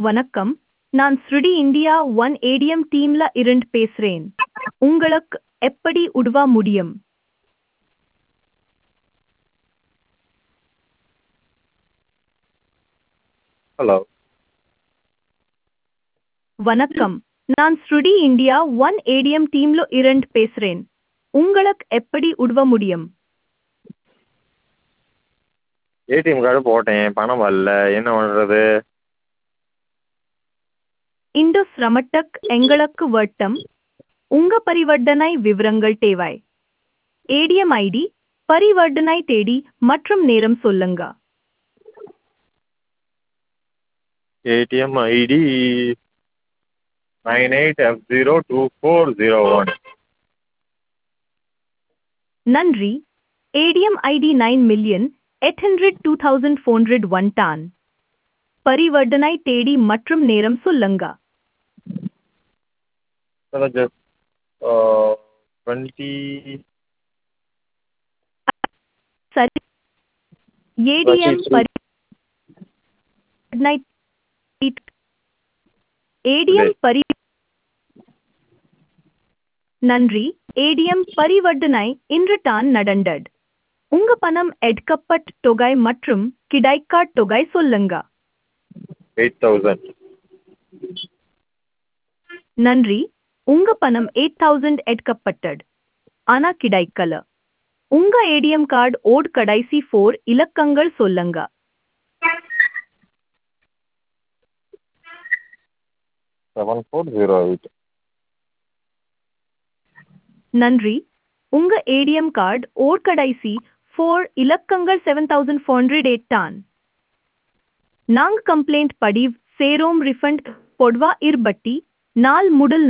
வணக்கம். நான் ஸ்ருடி India one ATM டீம்ல இருந்து பேசுறேன். உங்களுக்கு எப்படி உதவ முடியும்? ஹலோ. வணக்கம். நான் ஸ்ருடி இந்தியா ஒன் ஏடிஎம் டீம்ல இருந்து பேசுறேன். உங்களுக்கு எப்படி உதவ முடியும்? ஏடிஎம் கார்டு போட்டேன், பணம் வரல, என்ன பண்ணுறது? இந்த சிரமத்துக்கு எங்களுக்கு வருத்தம். உங்க பரிவர்த்தனை விவரங்கள் தேவை. ஏடிஎம் ஐடி, பரிவர்த்தனை தேதி மற்றும் நேரம் சொல்லுங்க. ATM ID 98F02401. நன்றி. ஏடிஎம் ஐடி 9,802,401 தான். பரிவர்த்தனை தேதி மற்றும் நேரம் சொல்லுங்க. ஜஸ்ட் 20. சரி. ஏடிஎம் பரிவர்த்தனை ஏடிஎம் பரி நன்றி. ஏடிஎம் பரிவர்த்தனை இன்று தான் நடந்தது. உங்க பணம் எடுக்கப்பட்ட தொகை மற்றும் கிடைக்காத தொகை சொல்லுங்க. 8,000. நன்றி. உங்க பணம் 8,000 எடுக்கப்பட்டது. ஆனா கிடைக்கல. உங்க ஏடிஎம் கார்டு ஓட் கடைசி 4 இலக்கங்கள் சொல்லுங்க. 7408. நன்றி. உங்க ஏடிஎம் கார்டு ஓட் கடைசி 4 இலக்கங்கள் 7,408 தான். நாங்க கம்ப்ளைண்ட் பதிவு சேரோம் ரிஃபண்ட் பொதுவா 24 முதல்